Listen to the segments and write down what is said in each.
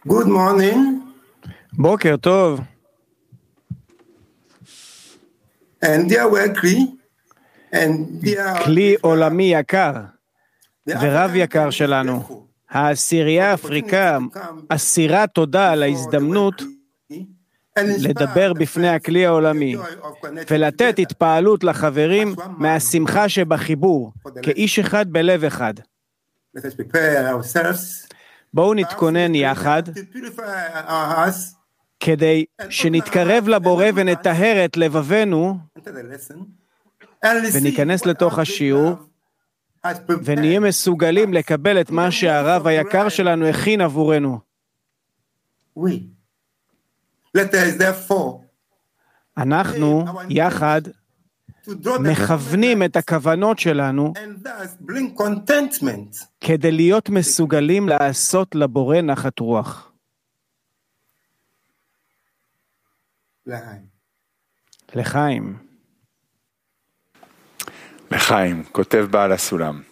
Good morning. בוקר טוב. And dear Weekly, and dear כלי עולמי יקר ורב יקר שלנו, העשירייה האפריקה אסירה תודה על ההזדמנות לדבר בפני הכלי העולמי ולתת התפעלות לחברים מהשמחה שבחיבור כאיש אחד בלב אחד. Let us prepare ourselves בואו נתכונן יחד כדי שנתקרב לבורא ונטהר את לבבנו into the lesson וניכנס לתוך השיעור ונהיה מסוגלים לקבל את מה שהרב היקר שלנו הכין עבורנו. Let us therefore אנחנו יחד מכוונים את הכוונות שלנו and thus bring contentment. כדי להיות מסוגלים לעשות לבורא נחת רוח. לחיים. לחיים, כותב בעל הסולם.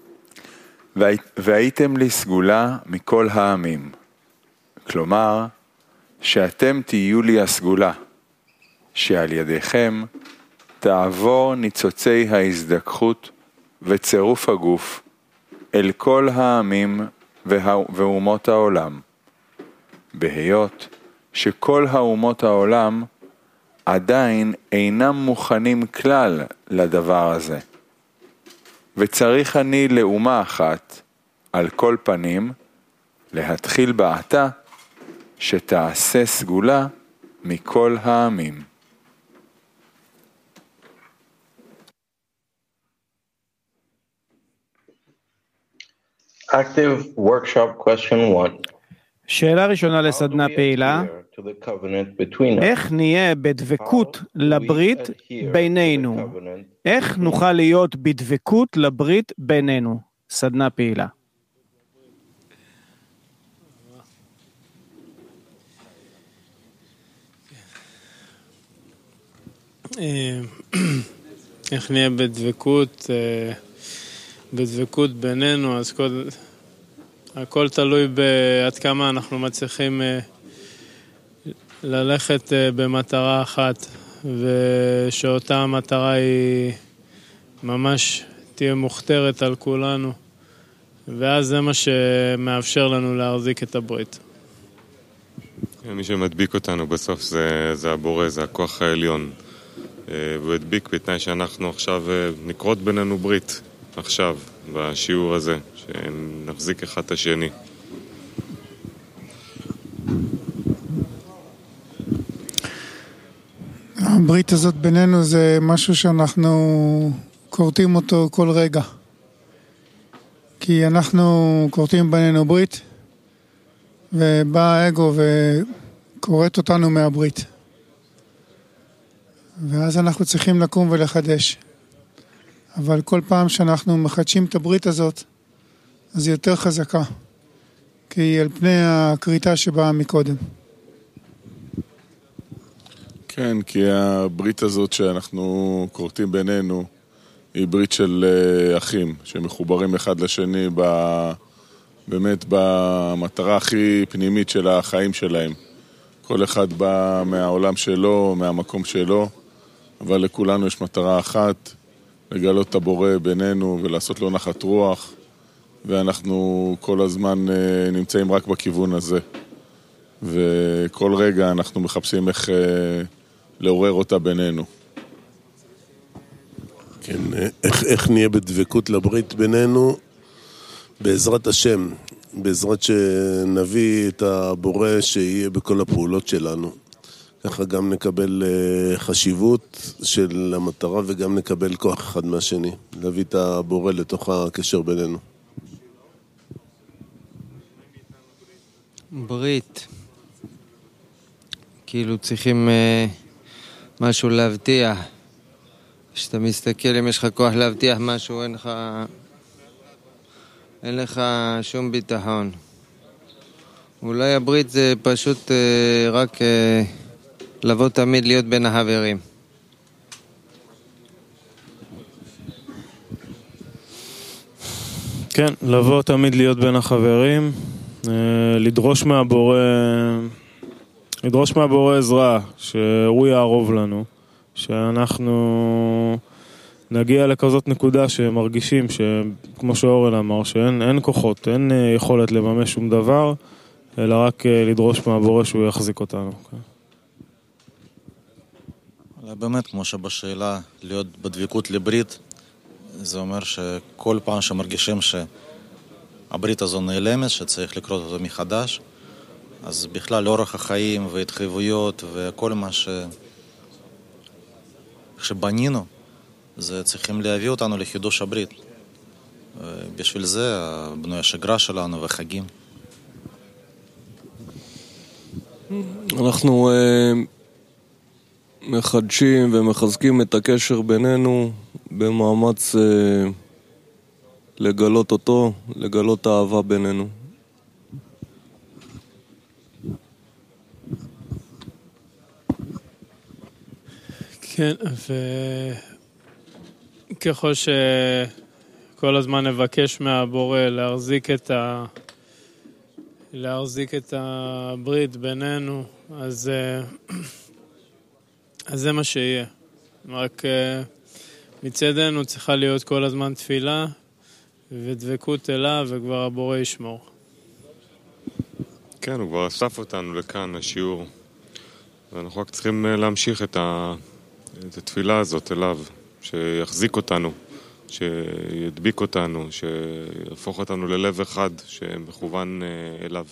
והייתם לי סגולה מכל העמים. כלומר, שאתם תהיו לי הסגולה, שעל ידיכם תעבור ניצוצי ההזדככות וצירוף הגוף אל כל העמים ואומות העולם. בהיות שכל האומות העולם עדיין אינם מוכנים כלל לדבר הזה. וצריך אני לאומה אחת, על כל פנים, להתחיל בעתה, שתעשה סגולה מכל העמים. Active workshop question 1. שאלה ראשונה לסדנה פעילה, איך נהיה בדבקות לברית בינינו? איך נוכל להיות בדבקות לברית בינינו? סדנה פעילה. איך נהיה בדבקות בינינו? אז הכל תלוי בעד כמה אנחנו מצליחים ללכת במטרה אחת, ושאותה המטרה היא ממש תהיה מוכתרת על כולנו, ואז זה מה שמאפשר לנו להחזיק את הברית. מי שמדביק אותנו בסוף זה הבורא, זה הכוח העליון. והוא הדביק בתנאי שאנחנו עכשיו נקרות בינינו ברית, עכשיו, בשיעור הזה, שנחזיק אחד את השני. הברית הזאת בינינו זה משהו שאנחנו קוראים אותו כל רגע. כי אנחנו קוראים בינינו ברית, ובא האגו וקוראת אותנו מהברית. ואז אנחנו צריכים לקום ולחדש. אבל כל פעם שאנחנו מחדשים את הברית הזאת, אז היא יותר חזקה. כי היא על פני הקריטה שבאה מקודם. כן, כי הברית הזאת שאנחנו קוראים בינינו, היא ברית של אחים, שמחוברים אחד לשני באמת במטרה הכי פנימית של החיים שלהם. כל אחד בא מהעולם שלו, מהמקום שלו, אבל לכולנו יש מטרה אחת, לגלות את הבורא בינינו ולעשות לו נחת רוח, ואנחנו כל הזמן נמצאים רק בכיוון הזה. וכל רגע אנחנו מחפשים איך לעורר אותה בינינו. כן, איך נהיה בדבקות לברית בינינו? בעזרת השם, בעזרת שנביא את הבורא שיהיה בכל הפעולות שלנו. ככה גם נקבל חשיבות של המטרה וגם נקבל כוח אחד מהשני. להביא את הבורא לתוך הקשר בינינו. ברית. כאילו צריכים משהו להבטיח. כשאתה מסתכל, אם יש לך כוח להבטיח משהו, אין לך שום ביטחון. אולי הברית זה פשוט רק לבוא תמיד להיות בין החברים. כן, לבוא תמיד להיות בין החברים, לדרוש מהבורא עזרה, שהוא יערוב לנו, שאנחנו נגיע לכזאת נקודה שמרגישים, כמו שאורל אמר, שאין כוחות, אין יכולת לממש שום דבר, אלא רק לדרוש מהבורא שהוא יחזיק אותנו. באמת, כמו שבשאלה, להיות בדבקות לברית, זה אומר שכל פעם שמרגישים שהברית הזו נעלמת, שצריך לקרות אותו מחדש, אז בכלל אורח החיים והתחייבויות וכל מה שבנינו, זה צריכים להביא אותנו לחידוש הברית. בשביל זה בנוי השגרה שלנו וחגים. אנחנו מחדשים ומחזקים את הקשר בינינו במאמץ לגלות אותו, לגלות האהבה בינינו. כן, וככל שכל הזמן נבקש מהבורא להחזיק את הברית בינינו, אז זה מה שיהיה. רק מצדנו צריכה להיות כל הזמן תפילה ודבקות אליו, וכבר הבורא ישמור. כן, הוא כבר אסף אותנו לכאן, השיעור. ואנחנו רק צריכים להמשיך את התפילה הזאת אליו, שיחזיק אותנו, שידביק אותנו, שיהפוך אותנו ללב אחד שמכוון אליו.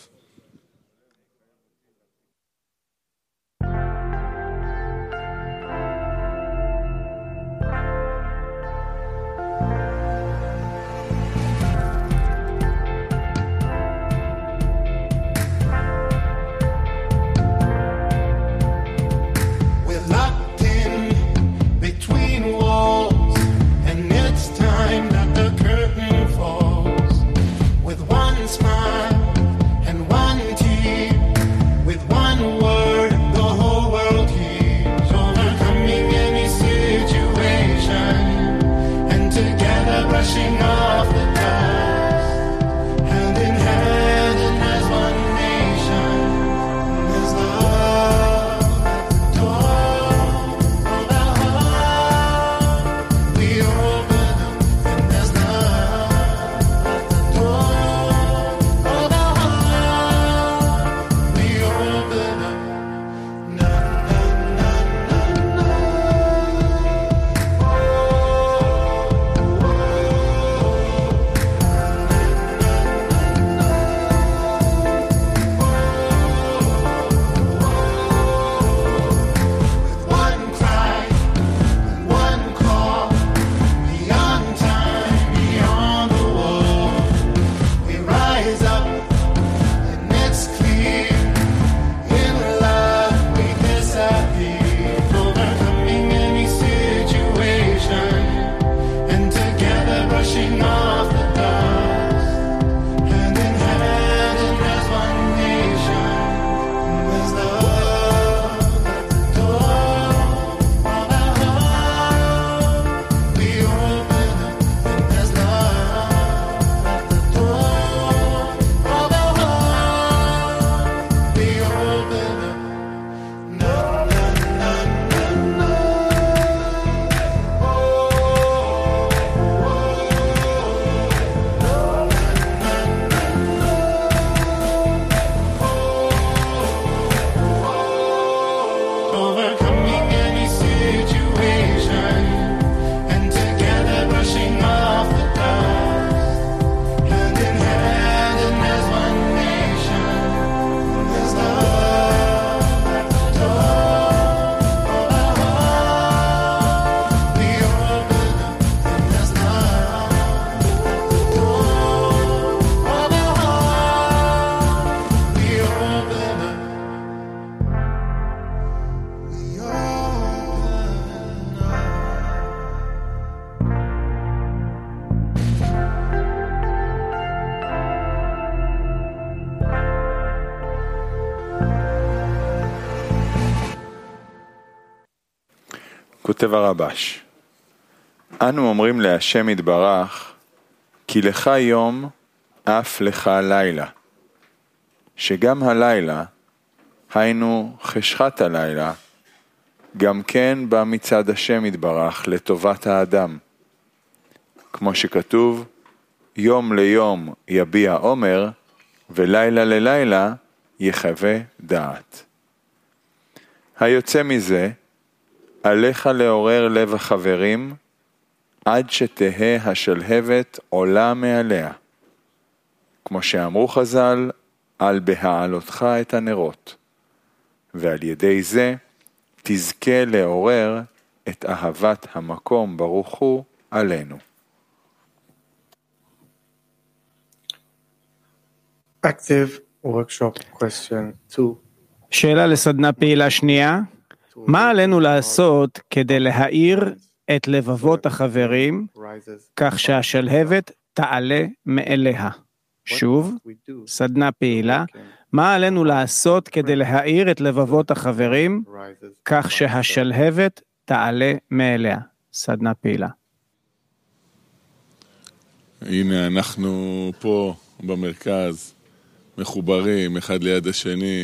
כותב הרבש, אנו אומרים להשם יתברך, כי לך יום, אף לך לילה. שגם הלילה, היינו חשכת הלילה, גם כן בא מצד השם יתברך לטובת האדם. כמו שכתוב, יום ליום יביע עומר, ולילה ללילה יחווה דעת. היוצא מזה, עליך לעורר לב החברים, עד שתהה השלהבת עולה מעליה. כמו שאמרו חז"ל, על בהעלותך את הנרות, ועל ידי זה תזכה לעורר את אהבת המקום ברוך הוא עלינו. Active workshop question 2. שאלה לסדנה פעילה שנייה, מה עלינו לעשות כדי להאיר את לבבות החברים, כך שהשלהבת תעלה מאליה? שוב, סדנה פעילה, מה עלינו לעשות כדי להאיר את לבבות החברים, כך שהשלהבת תעלה מאליה? סדנה פעילה. הנה אנחנו פה במרכז, מחוברים אחד ליד השני,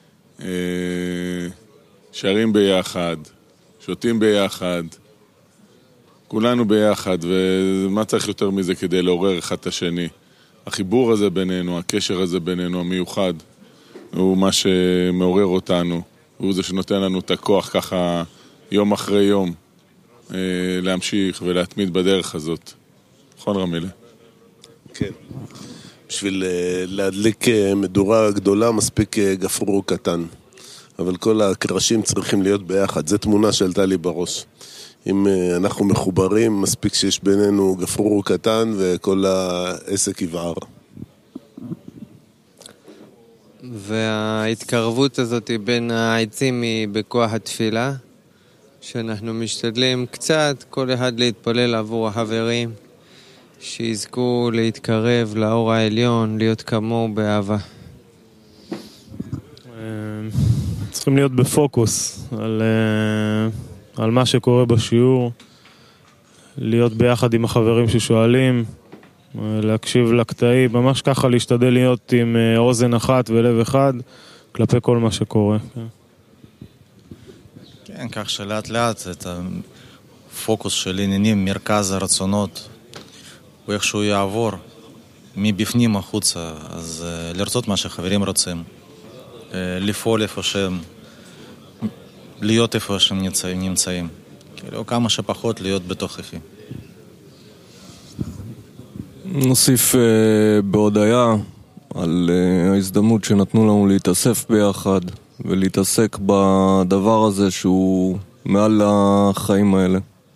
שרים ביחד, שותים ביחד, כולנו ביחד, ומה צריך יותר מזה כדי לעורר אחד את השני? החיבור הזה בינינו, הקשר הזה בינינו המיוחד, הוא מה שמעורר אותנו, הוא זה שנותן לנו את הכוח ככה יום אחרי יום, להמשיך ולהתמיד בדרך הזאת. נכון רמילה? כן. בשביל להדליק מדורה גדולה מספיק גפרור קטן, אבל כל הקרשים צריכים להיות ביחד, זו תמונה שעלתה לי בראש. אם אנחנו מחוברים, מספיק שיש בינינו גפרור קטן וכל העסק יבער. וההתקרבות הזאת בין העצים היא בכוח התפילה, שאנחנו משתדלים קצת כל אחד להתפלל עבור החברים, שיזכו להתקרב לאור העליון, להיות כמוהו באהבה. צריכים להיות בפוקוס על מה שקורה בשיעור, להיות ביחד עם החברים ששואלים, להקשיב לקטעי, ממש ככה להשתדל להיות עם אוזן אחת ולב אחד כלפי כל מה שקורה. כן, כך שלאט לאט את הפוקוס של עניינים, מרכז הרצונות, הוא איכשהו יעבור מבפנים החוצה, אז לרצות מה שחברים רוצים, לפעול איפה שהם, להיות איפה שהם נמצאים, כאילו כמה שפחות להיות בתוככי. נוסיף בהודעה על ההזדמנות שנתנו לנו להתאסף ביחד ולהתעסק בדבר הזה שהוא מעל החיים האלה.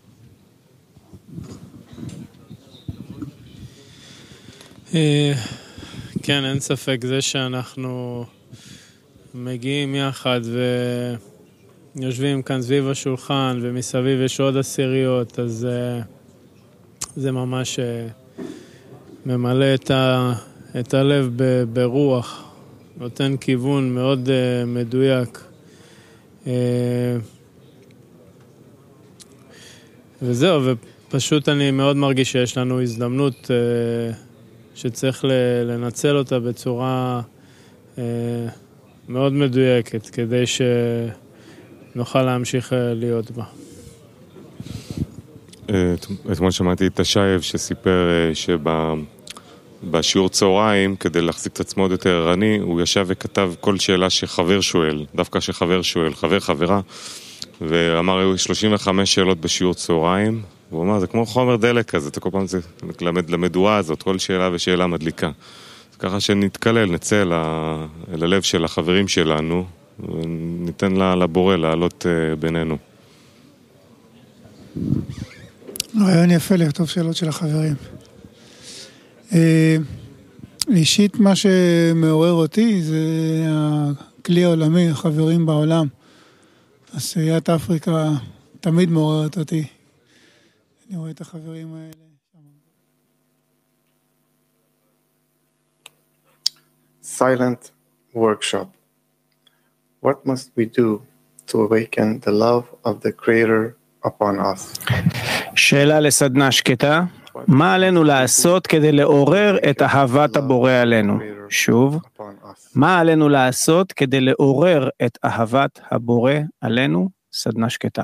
כן, אין ספק, זה שאנחנו מגיעים יחד ויושבים כאן סביב השולחן ומסביב יש עוד עשיריות, אז זה ממש ממלא את הלב ברוח, נותן כיוון מאוד מדויק. וזהו, ופשוט אני מאוד מרגיש שיש לנו הזדמנות שצריך לנצל אותה בצורה מאוד מדויקת, כדי שנוכל להמשיך להיות בה. אתמול שמעתי את השייב שסיפר שבשיעור צהריים, כדי להחזיק את עצמו עוד יותר ערני, הוא ישב וכתב כל שאלה שחבר שואל, דווקא שחבר שואל, חברה, ואמר, היו 35 שאלות בשיעור צהריים, והוא אמר, זה כמו חומר דלק כזה, אתה כל פעם זה למדורה הזאת, כל שאלה ושאלה מדליקה. אז ככה שנתקלל, נצא אל הלב של החברים שלנו, וניתן לבורא לעלות בינינו. רעיון יפה לכתוב שאלות של החברים. אישית מה שמעורר אותי זה הכלי העולמי, החברים בעולם. עשיית אפריקה תמיד מעוררת אותי. אני רואה את החברים האלה. Silent workshop. What must we do to awaken the love of the Creator upon us? שאלה לסדנה שקטה, מה עלינו לעשות כדי לעורר את אהבת הבורא עלינו? שוב, מה עלינו לעשות כדי לעורר את אהבת הבורא עלינו? סדנה שקטה.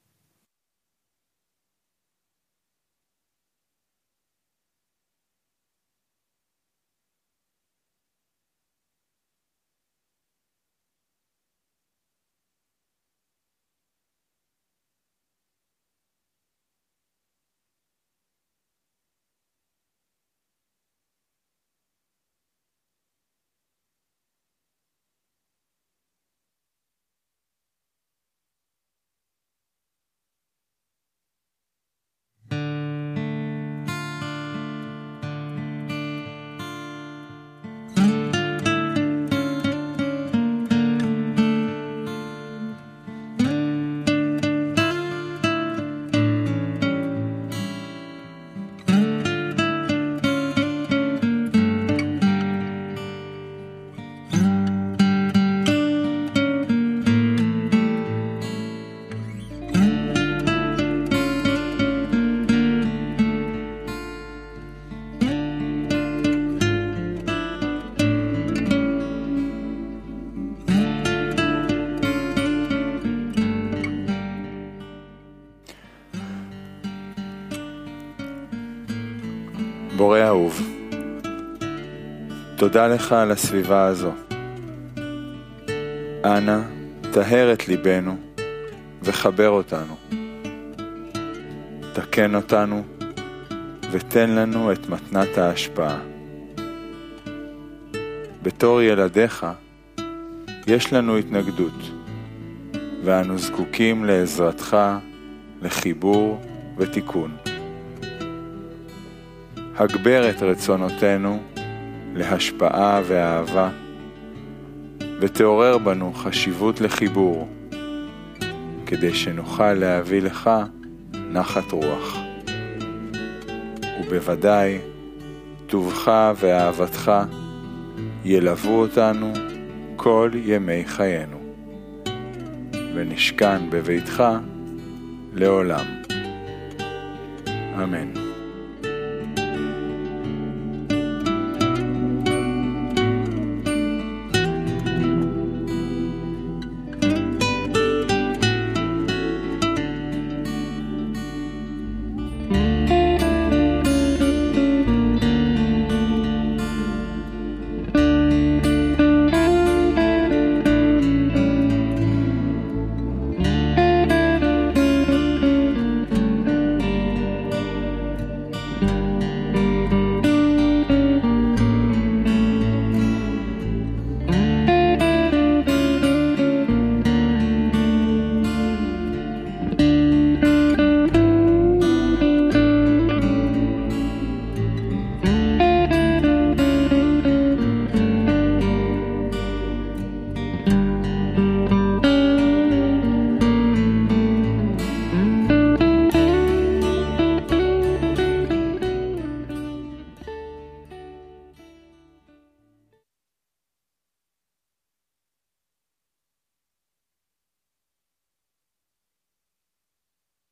בורא אהוב, תודה לך על הסביבה הזו. אנא, תהר את ליבנו וחבר אותנו. תקן אותנו ותן לנו את מתנת ההשפעה. בתור ילדיך יש לנו התנגדות, ואנו זקוקים לעזרתך לחיבור ותיקון. הגבר את רצונותינו להשפעה ואהבה, ותעורר בנו חשיבות לחיבור, כדי שנוכל להביא לך נחת רוח. ובוודאי, טובך ואהבתך ילוו אותנו כל ימי חיינו, ונשכן בביתך לעולם. אמן.